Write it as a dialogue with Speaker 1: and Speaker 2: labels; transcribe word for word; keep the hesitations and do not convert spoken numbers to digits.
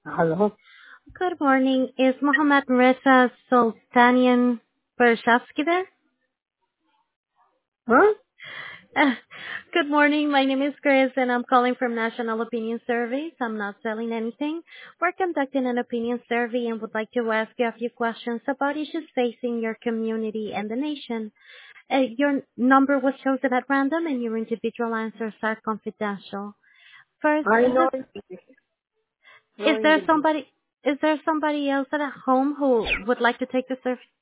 Speaker 1: Hello?
Speaker 2: Good morning. Is Mohammed Reza Sultanian Bershevsky there?
Speaker 1: Huh?
Speaker 2: Uh, Good morning. My name is Chris, and I'm calling from National Opinion Surveys. I'm not selling anything. We're conducting an opinion survey and would like to ask you a few questions about issues facing your community and the nation. Uh, your number was chosen at random, and your individual answers are confidential. First,
Speaker 1: I
Speaker 2: is
Speaker 1: know
Speaker 2: this,
Speaker 1: English. No
Speaker 2: is there
Speaker 1: English.
Speaker 2: somebody is there somebody else at home who would like to take the survey?